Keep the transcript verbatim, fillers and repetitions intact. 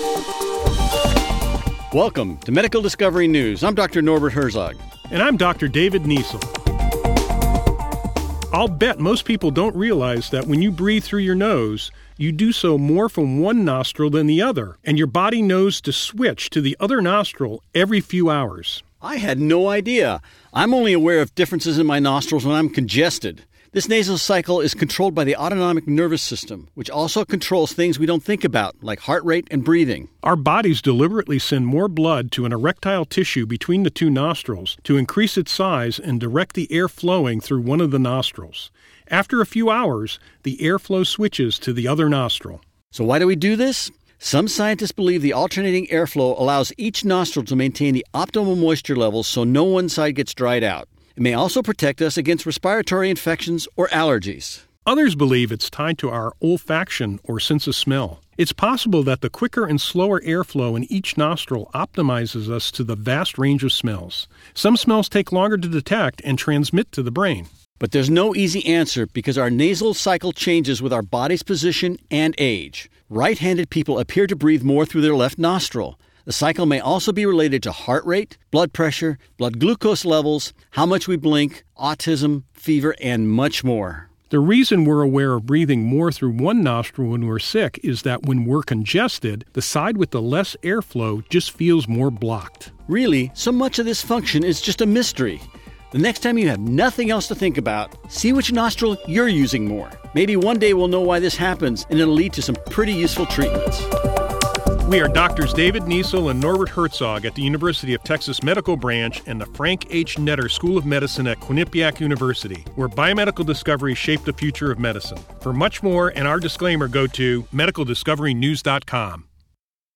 Welcome to Medical Discovery News. I'm Doctor Norbert Herzog. And I'm Doctor David Niesel. I'll bet most people don't realize that when you breathe through your nose, you do so more from one nostril than the other, and your body knows to switch to the other nostril every few hours. I had no idea. I'm only aware of differences in my nostrils when I'm congested. This nasal cycle is controlled by the autonomic nervous system, which also controls things we don't think about, like heart rate and breathing. Our bodies deliberately send more blood to an erectile tissue between the two nostrils to increase its size and direct the air flowing through one of the nostrils. After a few hours, the airflow switches to the other nostril. So why do we do this? Some scientists believe the alternating airflow allows each nostril to maintain the optimal moisture levels so no one side gets dried out. It may also protect us against respiratory infections or allergies. Others believe it's tied to our olfaction or sense of smell. It's possible that the quicker and slower airflow in each nostril optimizes us to the vast range of smells. Some smells take longer to detect and transmit to the brain. But there's no easy answer because our nasal cycle changes with our body's position and age. Right-handed people appear to breathe more through their left nostril. The cycle may also be related to heart rate, blood pressure, blood glucose levels, how much we blink, autism, fever, and much more. The reason we're aware of breathing more through one nostril when we're sick is that when we're congested, the side with the less airflow just feels more blocked. Really, so much of this function is just a mystery. The next time you have nothing else to think about, see which nostril you're using more. Maybe one day we'll know why this happens, and it'll lead to some pretty useful treatments. We are Doctors David Niesel and Norbert Herzog at the University of Texas Medical Branch and the Frank H. Netter School of Medicine at Quinnipiac University, where biomedical discoveries shape the future of medicine. For much more and our disclaimer, go to medical discovery news dot com.